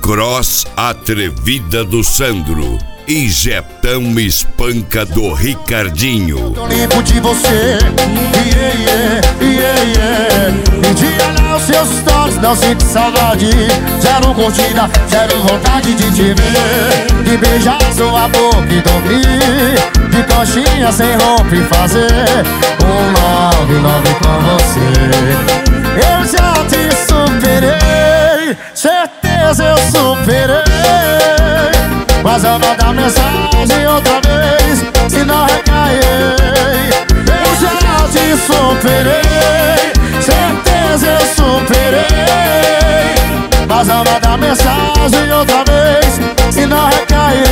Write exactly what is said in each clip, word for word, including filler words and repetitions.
Cross Atrevida do Sandro e Jetão Espanca do Ricardinho. Tô limpo de você, yeah, yeah, yeah, yeah. E de olhar os seus stories, não sinto saudade. Zero curtida, zero vontade de te ver, de beijar sua boca e dormir, de coxinha sem roupa e fazer um love, love com você. Eu já te superei, certeza eu superei, mas eu mandar mensagem outra vez, se não recair. Eu já te superei, certeza eu superei, mas eu mandar mensagem outra vez, se não recair.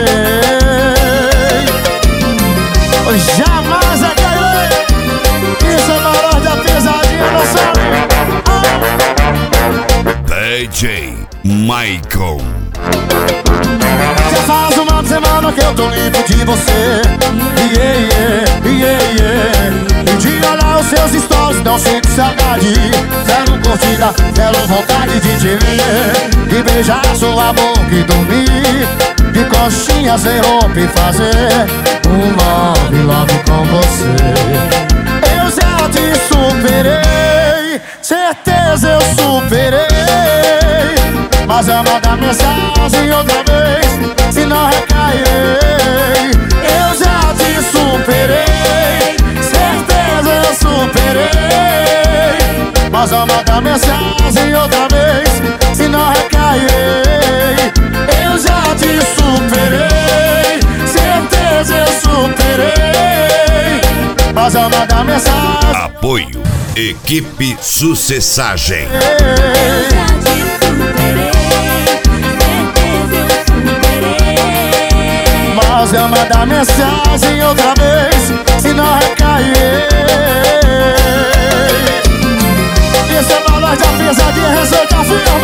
Jamais recairei. Isso é maior da pesadinha, não sabe? D J Michael. Já faz uma semana que eu tô limpo de você, yeah, yeah, yeah, yeah. E de olhar os seus stories, não sinto saudade. Zero curtida, zero vontade de te ver, de beijar sua boca e dormir, de coxinha sem roupa e fazer um love, love com você. Eu já te superei, certeza eu superei, mas eu mandar mensagem outra vez, se não recairei. Eu já te superei, certeza eu superei, mas eu mandar mensagem outra vez, se não recairei. Eu já te superei, certeza eu superei, mas eu mandar mensagem. Apoio Equipe Sucessagem. Eu já te superei, certeza eu superei, mas eu mandar mensagem outra vez, se não recair. Isso é valor da pesadinha, receita fiel.